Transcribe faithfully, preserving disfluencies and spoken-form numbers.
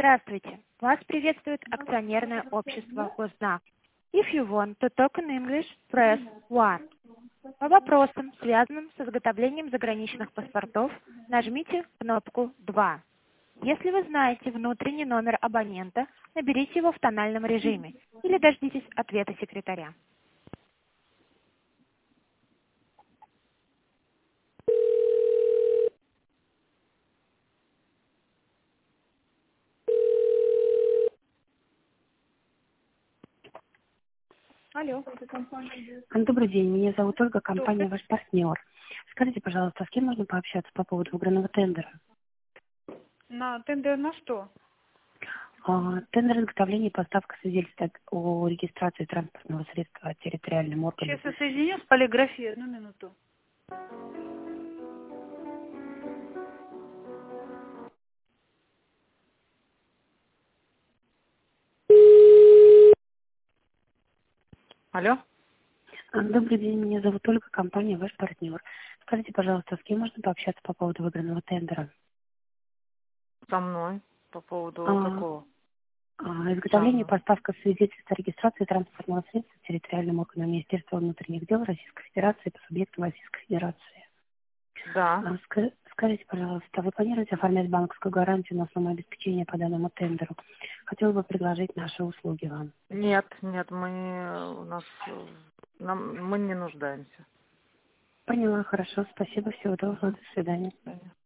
Здравствуйте. Вас приветствует акционерное общество Гознак. If you want to talk in English, press one. По вопросам, связанным с изготовлением заграничных паспортов, нажмите кнопку два. Если вы знаете внутренний номер абонента, наберите его в тональном режиме или дождитесь ответа секретаря. Алло. Добрый день, меня зовут Ольга, компания Добрый. «Ваш партнер». Скажите, пожалуйста, с кем можно пообщаться по поводу выигранного тендера? На тендер на что? А, Тендер изготовления и поставка свидетельства о регистрации транспортного средства территориальным органом. Сейчас я соединю с полиграфией. Одну минуту. Алло. А, Добрый день, меня зовут Ольга, компания «Ваш партнер». Скажите, пожалуйста, с кем можно пообщаться по поводу выигранного тендера? Со мной. По поводу А, какого? а, Изготовление и Жанна. поставка свидетельства о регистрации транспортного средства территориальным органом Министерства внутренних дел Российской Федерации по субъекту Российской Федерации. Да. А, ска- Скажите, пожалуйста, вы планируете оформлять банковскую гарантию на самообеспечение по данному тендеру? Хотела бы предложить наши услуги вам. Нет, нет, мы у нас э, нам, мы не нуждаемся. Поняла, хорошо, спасибо, всего доброго, до свидания. Понятно.